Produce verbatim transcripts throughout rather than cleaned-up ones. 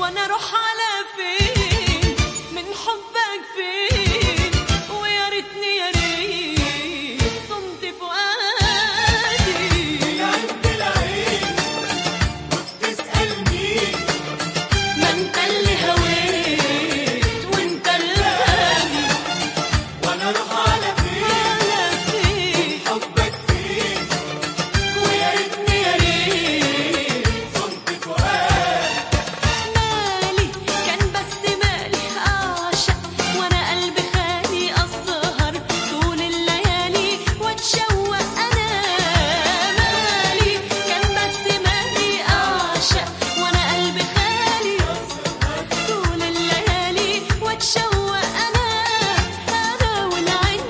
وانا اروح على فين من حبك فين، ويا ريتني يا ريت صمت فؤادي. يا عند العين وبتسأل مين، ما انت اللي هويت وانت اللي هادي، وانا اروح على فين على فين حبك فين، ويا ريتني يا ريت. صمت فؤاد. مالي كان بس مالي أعشق وأنا قلبي خالي أسهر طول الليالي وأتشوق أنا. مالي كان بس مالي أعشق وأنا قلبي خالي طول الليالي وأتشوق أنا. أنا والعين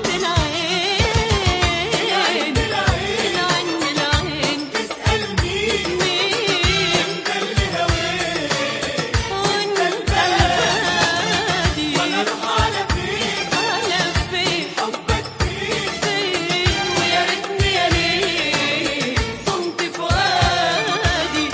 بالعين، العين بالعين تسأل مين، مين انت اللي هويت وانت الهادي. وانا اروح على فين على فين حبك فين. فين، ويا ريتني يا ريت صمت فؤادي.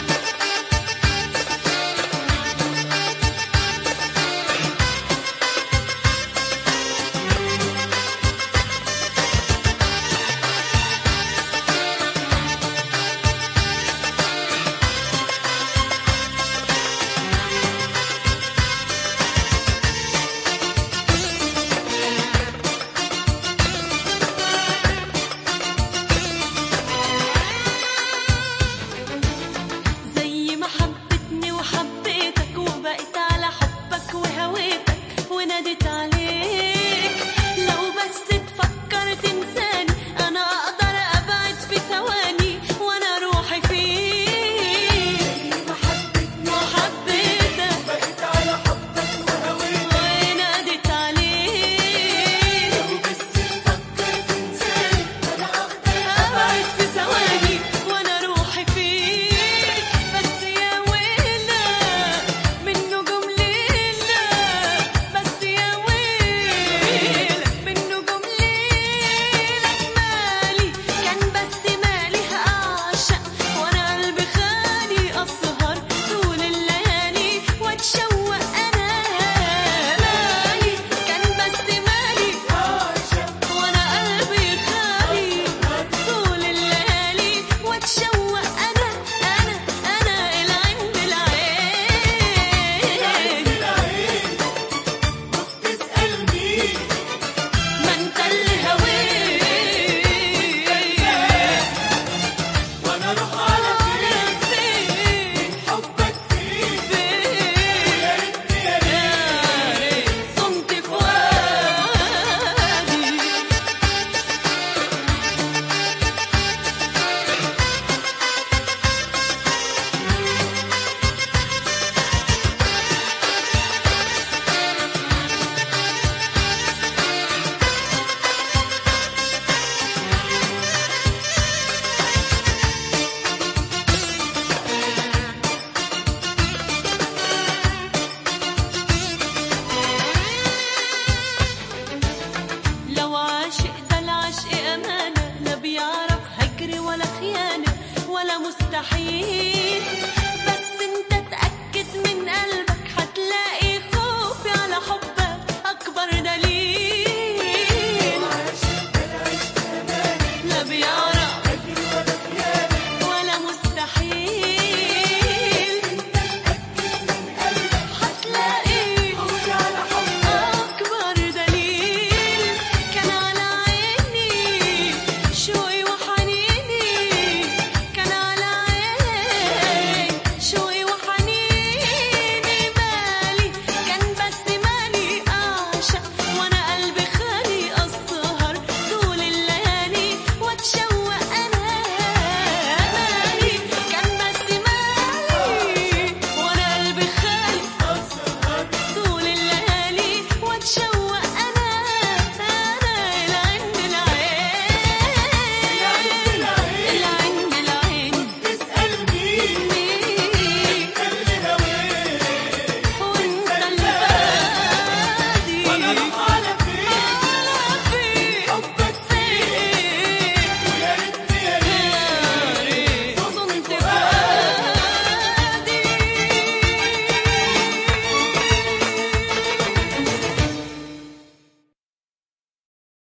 زي ما حبتني وحبيتك وبقيت على حبك وهويتك وناديت